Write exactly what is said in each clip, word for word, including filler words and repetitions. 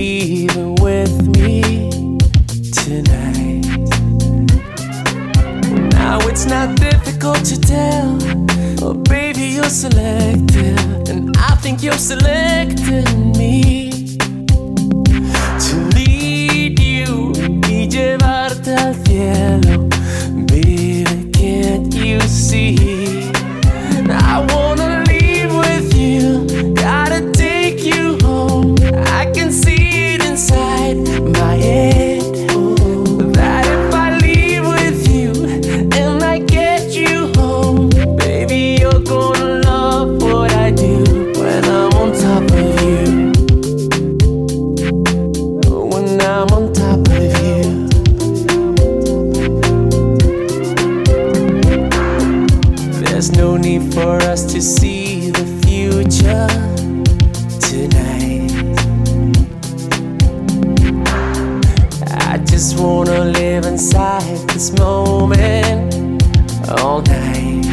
leaving with me tonight. Now it's not difficult to tell. Oh, baby, you're selective, and I think you're selecting me to lead you y llevarte al cielo. Baby, can't you see? I wanna leave with you, gotta take you home. I can see it inside my head that if I leave with you and I get you home, baby, you're gonna love what I do when I'm on top of you. When I'm on top of you. There's no need for us to see the future tonight. I just wanna live inside this moment all night.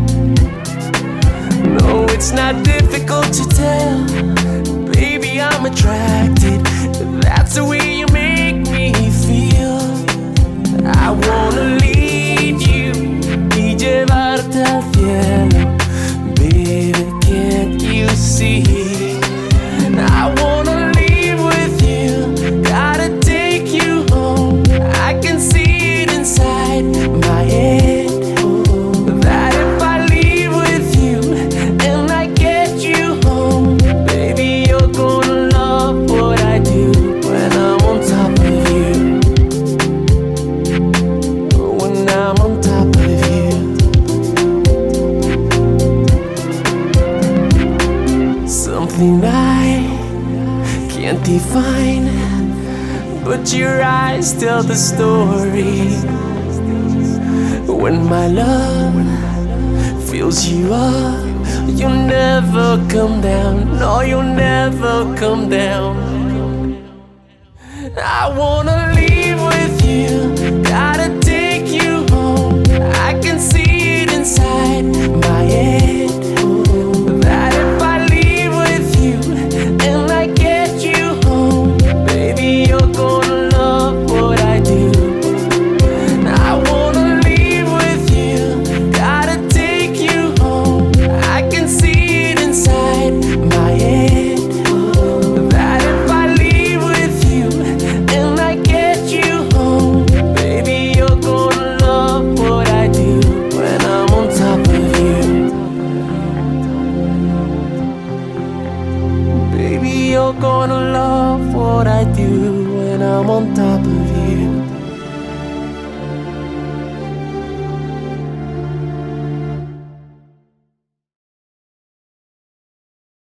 No, it's not difficult to tell. Baby, I'm attracted. That's the way you make me feel. I wanna lead you y llevarte al cielo. Baby, can't you see? I wanna leave with you, gotta take you home. I can see it inside my head that if I leave with you and I get you home, baby, you're gonna love what I do when I'm on top of you. When I'm on top of you. Something I can't define, but your eyes tell the story. When my love fills you up, you'll never come down. No, you'll never come down. I wanna leave with you, gotta take you home. I can see it inside my head that if I leave with you and I get you home, baby, you're gonna love what I do. I wanna leave with you, gotta take you home. I can see it inside my head that if I leave with you and I get you home, baby, you're gonna love what I do when I'm on top of you. Baby, you're gonna love what I do when I'm on top of you.